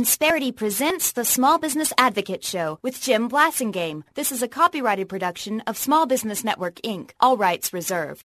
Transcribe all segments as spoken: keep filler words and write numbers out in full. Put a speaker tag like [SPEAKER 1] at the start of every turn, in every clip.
[SPEAKER 1] Insperity presents the Small Business Advocate Show with Jim Blasingame. This is a copyrighted production of Small Business Network, Incorporated. All rights reserved.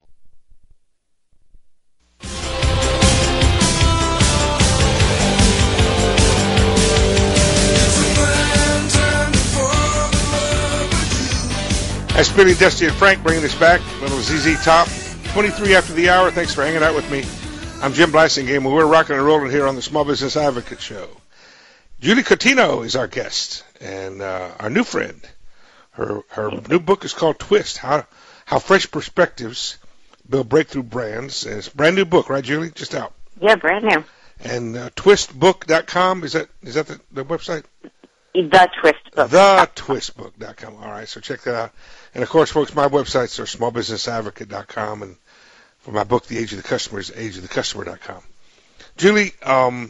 [SPEAKER 2] That's Billy, Dusty, and Frank bringing us back. Little Z Z Top. twenty-three after the hour. Thanks for hanging out with me. I'm Jim Blasingame. We're rocking and rolling here on the Small Business Advocate Show. Julie Coutinho is our guest, and uh, our new friend. Her her new book is called Twist, How How Fresh Perspectives Build Breakthrough Brands. And it's a brand new book, right, Julie? Just out.
[SPEAKER 3] Yeah, brand new.
[SPEAKER 2] And uh, twist book dot com, is that is that the, the website?
[SPEAKER 3] The Twist Book.
[SPEAKER 2] the twist book dot com. All right, so check that out. And, of course, folks, my websites are small business advocate dot com, and for my book, The Age of the Customer, is age of the customer dot com. Julie, um,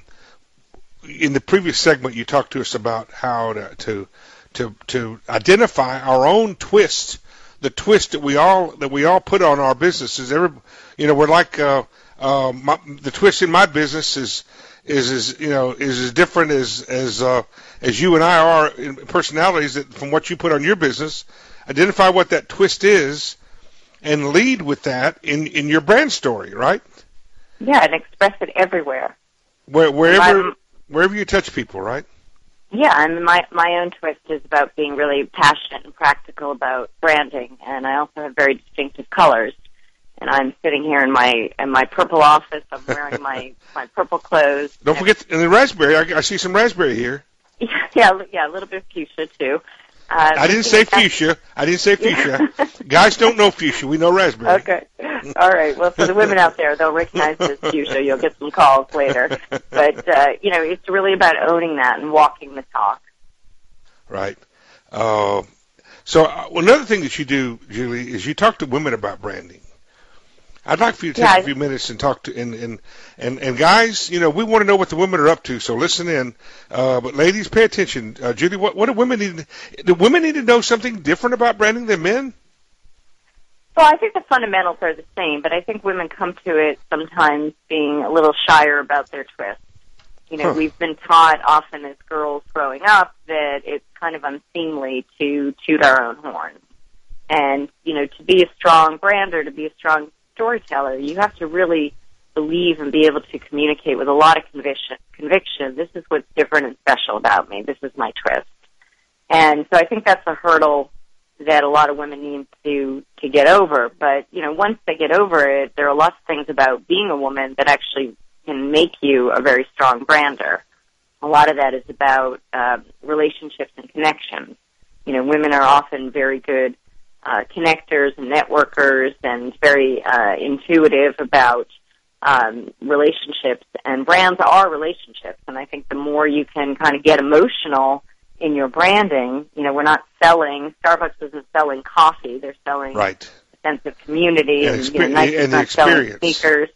[SPEAKER 2] in the previous segment, you talked to us about how to, to to to identify our own twist, the twist that we all that we all put on our businesses. Every, you know, we're like uh, uh, my, the twist in my business is is is you know is as different as as uh, as you and I are in personalities that from what you put on your business. Identify what that twist is, and lead with that in in your brand story, right?
[SPEAKER 3] Yeah, and express it everywhere.
[SPEAKER 2] Where, wherever
[SPEAKER 3] I'm,
[SPEAKER 2] wherever you touch people, right?
[SPEAKER 3] Yeah, and my my own twist is about being really passionate and practical about branding, and I also have very distinctive colors. And I'm sitting here in my in my purple office. I'm wearing my, my purple clothes.
[SPEAKER 2] Don't forget in the raspberry. I, I see some raspberry here.
[SPEAKER 3] Yeah, yeah, yeah, a little bit of fuchsia too. Uh,
[SPEAKER 2] I didn't say fuchsia. I didn't say fuchsia. Guys don't know fuchsia. We know raspberry.
[SPEAKER 3] Okay. All right. Well, for the women out there, they'll recognize this fuchsia. You'll get some calls later. But, uh, you know, it's really about owning that and walking the talk.
[SPEAKER 2] Right. Uh, so uh, another thing that you do, Julie, is you talk to women about branding. I'd like for you to take
[SPEAKER 3] yeah,
[SPEAKER 2] a few minutes and talk to, and, and, and, and guys, you know, we want to know what the women are up to, so listen in. Uh, but ladies, pay attention. Uh, Judy, what, what do women need? Do women need to know something different about branding than men?
[SPEAKER 3] Well, I think the fundamentals are the same, but I think women come to it sometimes being a little shyer about their twist. You know, huh. We've been taught often as girls growing up that it's kind of unseemly to toot our own horns. And, you know, to be a strong brander, to be a strong storyteller, you have to really believe and be able to communicate with a lot of conviction. Conviction. This is what's different and special about me. This is my twist. And so I think that's a hurdle that a lot of women need to to get over. But you know, once they get over it, there are lots of things about being a woman that actually can make you a very strong brander. A lot of that is about uh, relationships and connections. You know, women are often very good Uh, connectors and networkers and very uh, intuitive about um, relationships, and brands are relationships. And I think the more you can kind of get emotional in your branding, you know, we're not selling, Starbucks isn't selling coffee, they're selling
[SPEAKER 2] right.
[SPEAKER 3] a sense of community
[SPEAKER 2] and,
[SPEAKER 3] and,
[SPEAKER 2] exper-
[SPEAKER 3] you know, Nike's
[SPEAKER 2] and the
[SPEAKER 3] not
[SPEAKER 2] experience.
[SPEAKER 3] selling sneakers.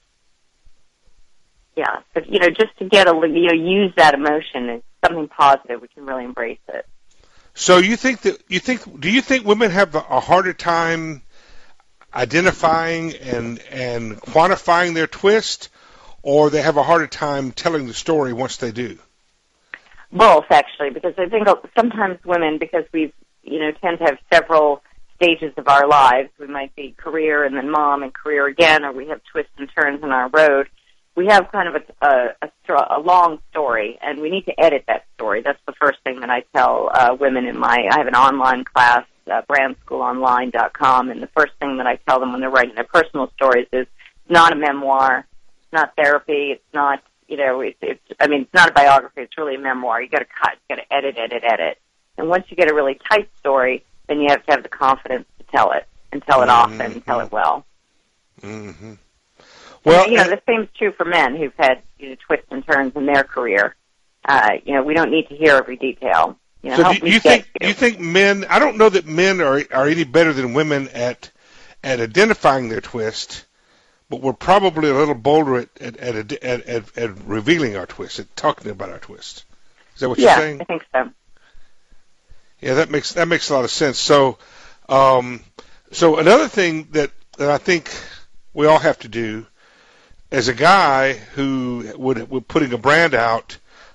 [SPEAKER 3] Yeah, but, you know, just to get a, you know, use that emotion is something positive. We can really embrace it.
[SPEAKER 2] So you think that you think do you think women have a harder time identifying and and quantifying their twist, or they have a harder time telling the story once they do?
[SPEAKER 3] Both, actually, because I think sometimes women, because we you know tend to have several stages of our lives, we might be career and then mom and career again, or we have twists and turns in our road. We have kind of a, a, a, a long story, and we need to edit that story. That's the first thing that I tell uh, women in my, I have an online class, uh, brand school online dot com, and the first thing that I tell them when they're writing their personal stories is it's not a memoir, it's not therapy, it's not, you know, it's, it's I mean, it's not a biography, it's really a memoir. You've got to cut, you've got to edit, edit, edit. And once you get a really tight story, then you have to have the confidence to tell it, and tell it
[SPEAKER 2] mm-hmm.
[SPEAKER 3] often, and tell it well.
[SPEAKER 2] Mm-hmm. Well,
[SPEAKER 3] and, you know, the same is true for men who've had you know, twists and turns in their career. Uh, you know, we don't need to hear every detail. You know,
[SPEAKER 2] so
[SPEAKER 3] help
[SPEAKER 2] do
[SPEAKER 3] me
[SPEAKER 2] you
[SPEAKER 3] get
[SPEAKER 2] think
[SPEAKER 3] you.
[SPEAKER 2] you think men? I don't know that men are are any better than women at at identifying their twist, but we're probably a little bolder at at at, at, at, at revealing our twist, at talking about our twist. Is that what
[SPEAKER 3] yeah,
[SPEAKER 2] you're saying?
[SPEAKER 3] I think so.
[SPEAKER 2] Yeah, that makes that makes a lot of sense. So, um, so another thing that, that I think we all have to do, as a guy who would, would putting a brand out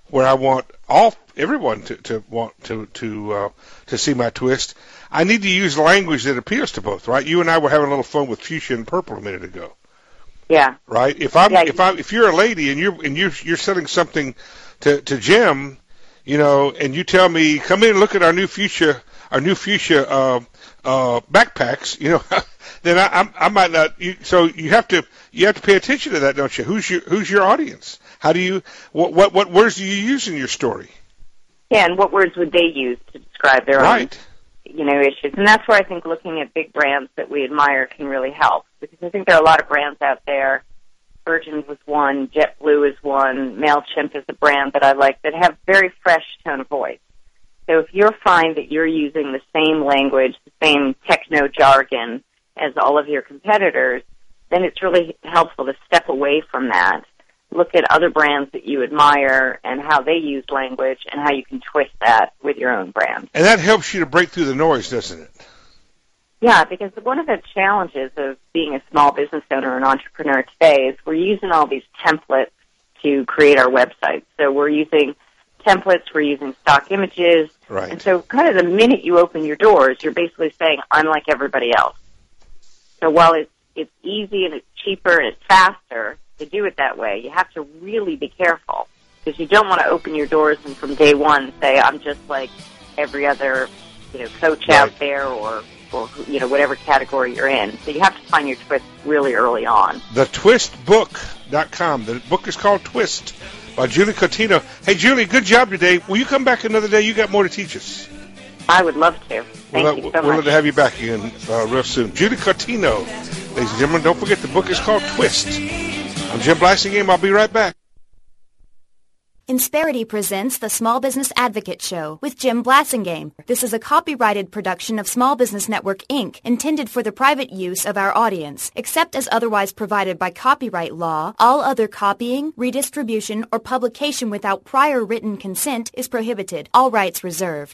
[SPEAKER 2] where I want all everyone to, to want to to uh, to see my twist, I need to use language that appeals to both, right? You and I were having a little fun with fuchsia and purple a minute ago.
[SPEAKER 3] Yeah.
[SPEAKER 2] Right. If I'm
[SPEAKER 3] yeah.
[SPEAKER 2] if I if you're a lady and you're and you're you're selling something to to Jim, you know, and you tell me come in and look at our new fuchsia our new fuchsia uh, uh, backpacks, you know, then I, I I might not. You, so you have to you have to pay attention to that, don't you? Who's your who's your audience? How do you what what what words do you use in your story?
[SPEAKER 3] Yeah, and what words would they use to describe their
[SPEAKER 2] right.
[SPEAKER 3] own, you know, issues? And that's where I think looking at big brands that we admire can really help, because I think there are a lot of brands out there. Virgin was one, JetBlue is one, MailChimp is a brand that I like that have very fresh tone of voice. So if you find that you're using the same language, the same techno jargon as all of your competitors, then it's really helpful to step away from that. Look at other brands that you admire and how they use language and how you can twist that with your own brand.
[SPEAKER 2] And that helps you to break through the noise, doesn't it?
[SPEAKER 3] Yeah, because one of the challenges of being a small business owner or an entrepreneur today is we're using all these templates to create our websites. So we're using templates, we're using stock images.
[SPEAKER 2] Right.
[SPEAKER 3] And so kind of the minute you open your doors, you're basically saying, I'm like everybody else. So while it's, it's easy and it's cheaper and it's faster to do it that way, you have to really be careful, because you don't want to open your doors and from day one say, I'm just like every other, you know, coach
[SPEAKER 2] right.
[SPEAKER 3] out there or, or, you know, whatever category you're in. So you have to find your twist really early on.
[SPEAKER 2] the twist book dot com. The book is called Twist by Julie Cotino. Hey, Julie, good job today. Will you come back another day? You got more to teach us.
[SPEAKER 3] I would love to. Thank
[SPEAKER 2] we'll,
[SPEAKER 3] you so
[SPEAKER 2] we'll
[SPEAKER 3] much.
[SPEAKER 2] love to have you back again uh, real soon. Julie Cotino. Ladies and gentlemen, don't forget the book is called Twist. I'm Jim Blasingame. I'll be right back.
[SPEAKER 1] Insperity presents the Small Business Advocate Show with Jim Blasingame. This is a copyrighted production of Small Business Network, Incorporated, intended for the private use of our audience. Except as otherwise provided by copyright law, all other copying, redistribution, or publication without prior written consent is prohibited. All rights reserved.